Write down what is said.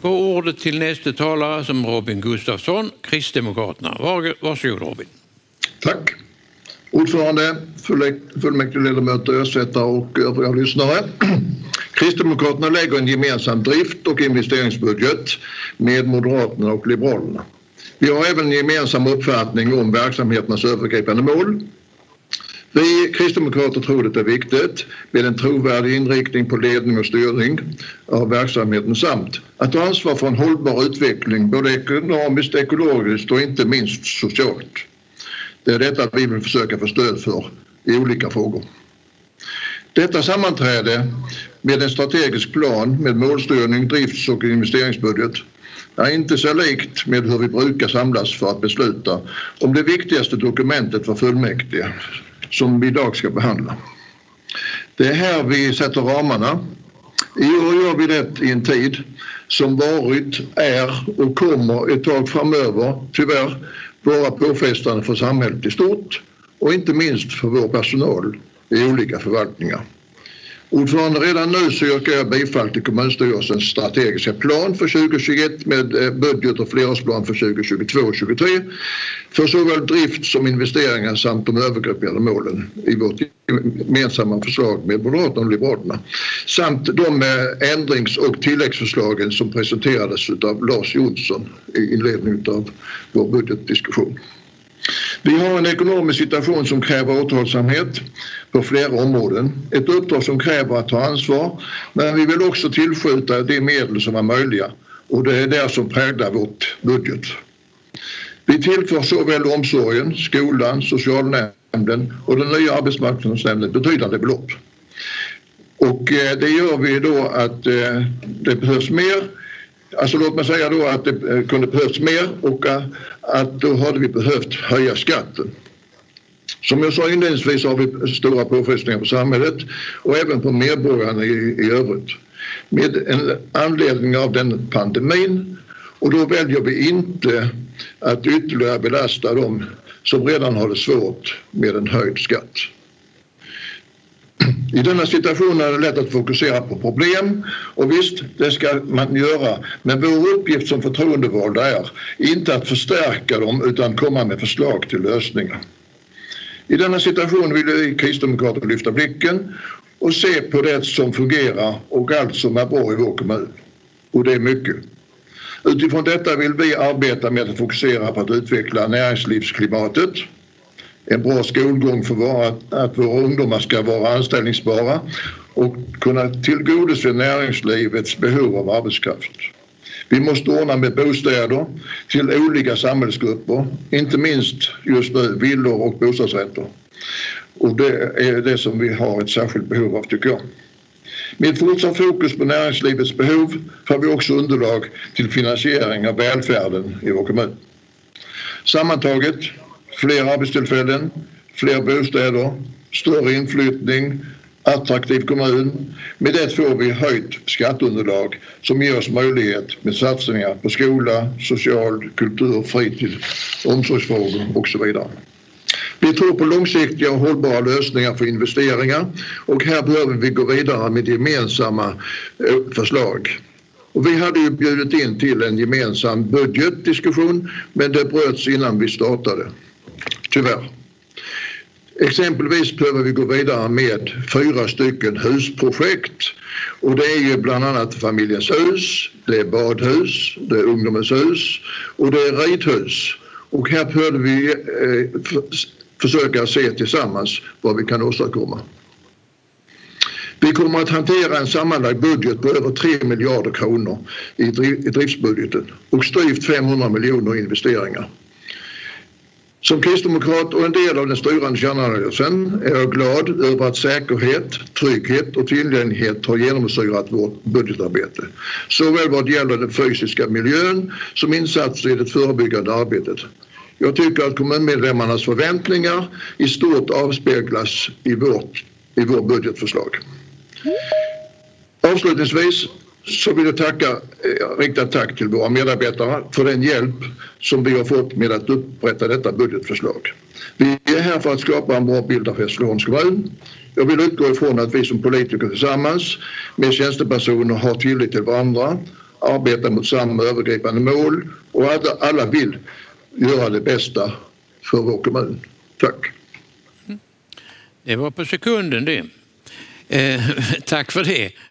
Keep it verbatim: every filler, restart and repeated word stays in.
Och ordet till nästa talare som Robin Gustafsson, Kristdemokraterna. Var, varsågod Robin. Tack. Ordförande, fullmäktigeledamöter, ersättare och övriga lyssnare. Kristdemokraterna lägger en gemensam drift- och investeringsbudget med Moderaterna och Liberalerna. Vi har även en gemensam uppfattning om verksamheternas övergripande mål. Vi kristdemokrater tror att det är viktigt med en trovärdig inriktning på ledning och styrning av verksamheten samt att ta ansvar för en hållbar utveckling både ekonomiskt, ekologiskt och inte minst socialt. Det är detta vi vill försöka få stöd för i olika frågor. Detta sammanträde med en strategisk plan med målstyrning, drifts- och investeringsbudget är inte så likt med hur vi brukar samlas för att besluta om det viktigaste dokumentet för fullmäktige som vi idag ska behandla. Det är här vi sätter ramarna. I år gör vi det i en tid som varit, är och kommer ett tag framöver tyvärr vara påfrestande för samhället i stort och inte minst för vår personal i olika förvaltningar. Ordförande, redan nu så yrkar jag bifall till kommunstyrelsens strategiska plan för tjugo tjugoett med budget och flerårsplan för tjugo tjugotvå och tjugotre för såväl drift som investeringar samt de övergripande målen i vårt gemensamma förslag med Moderaterna och Liberalerna samt de ändrings- och tilläggsförslagen som presenterades av Lars Jonsson i inledningen av vår budgetdiskussion. Vi har en ekonomisk situation som kräver återhållsamhet på flera områden. Ett uppdrag som kräver att ta ansvar, men vi vill också tillskjuta de medel som är möjliga och det är det som präglar vårt budget. Vi tillför såväl omsorgen, skolan, socialnämnden och den nya arbetsmarknadsnämnden betydande belopp. Och det gör vi då att det behövs mer. Alltså låt mig säga då att det kunde behövts mer och att då hade vi behövt höja skatten. Som jag sa inledningsvis har vi stora påfrestningar på samhället och även på medborgarna i, i övrigt. Med en anledning av den pandemin och då väljer vi inte att ytterligare belasta dem som redan har det svårt med en höjd skatt. I denna situation är det lätt att fokusera på problem och visst, det ska man göra. Men vår uppgift som förtroendevalda är inte att förstärka dem utan komma med förslag till lösningar. I denna situation vill vi kristdemokrater lyfta blicken och se på det som fungerar och allt som är bra i vår kommun. Och det är mycket. Utifrån detta vill vi arbeta med att fokusera på att utveckla näringslivsklimatet. En bra skolgång för våra, att våra ungdomar ska vara anställningsbara och kunna tillgodose näringslivets behov av arbetskraft. Vi måste ordna med bostäder till olika samhällsgrupper, inte minst just nu villor och bostadsrätter. Och det är det som vi har ett särskilt behov av tycker jag. Med fortsatt fokus på näringslivets behov får vi också underlag till finansiering av välfärden i vår kommun. Sammantaget fler arbetstillfällen, fler bostäder, större inflyttning, attraktiv kommun. Med det får vi höjt skatteunderlag som ger oss möjlighet med satsningar på skola, social, kultur, fritid, omsorgsfrågor och så vidare. Vi tror på långsiktiga och hållbara lösningar för investeringar och här behöver vi gå vidare med gemensamma förslag. Och vi hade ju bjudit in till en gemensam budgetdiskussion men det bröts innan vi startade. Tyvärr. Exempelvis behöver vi gå vidare med fyra stycken husprojekt och det är ju bland annat familjens hus, det är badhus, det är ungdomens hus och det är ridhus. Och här behöver vi eh, för, försöka se tillsammans vad vi kan åstadkomma. Vi kommer att hantera en sammanlagd budget på över tre miljarder kronor i, driv, i driftsbudgeten och styvt femhundra miljoner investeringar. Som kristdemokrat och en del av den styrande kärnanalysen är jag glad över att säkerhet, trygghet och tillgänglighet har genomsyrat vårt budgetarbete. Såväl vad gäller den fysiska miljön som insatser i det förebyggande arbetet. Jag tycker att kommunmedlemmarnas förväntningar i stort avspeglas i vårt, i vår budgetförslag. Avslutningsvis så vill jag tacka, rikta tack till våra medarbetare för den hjälp som vi har fått med att upprätta detta budgetförslag. Vi är här för att skapa en bra bild av Hässleholms kommun. Jag vill utgå ifrån att vi som politiker tillsammans med tjänstepersoner har tillit till varandra, arbetar mot samma övergripande mål och att alla vill göra det bästa för vår kommun. Tack. Det var på sekunden det. Eh, tack för det.